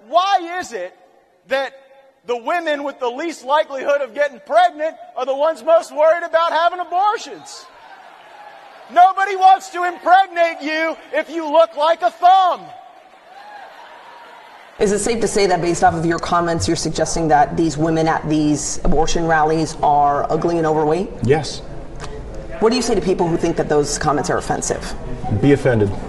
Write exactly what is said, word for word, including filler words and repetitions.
why is it that the women with the least likelihood of getting pregnant are the ones most worried about having abortions? Nobody wants to impregnate you if you look like a thumb. Is it safe to say that based off of your comments, you're suggesting that these women at these abortion rallies are ugly and overweight? Yes. What do you say to people who think that those comments are offensive? Be offended.